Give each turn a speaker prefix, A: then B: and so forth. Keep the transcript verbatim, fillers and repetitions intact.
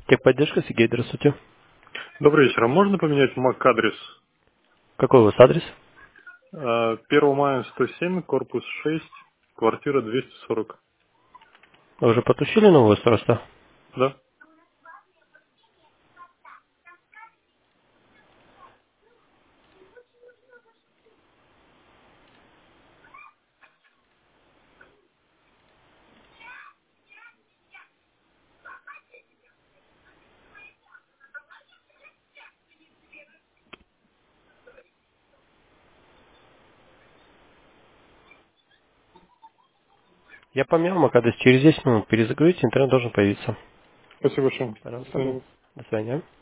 A: Техподдержка, Сергей, здравствуйте.
B: Добрый вечер. А можно поменять мак-адрес?
A: Какой у вас адрес?
B: А, первого мая сто семь, корпус шесть, квартира двести сорок.
A: Вы уже подключили новое устройство?
B: Да?
A: Я поменял мак адрес. Через десять минут перезагрузите, интернет должен появиться.
B: Спасибо большое. До
A: Пожалуйста.
B: свидания.
A: До свидания.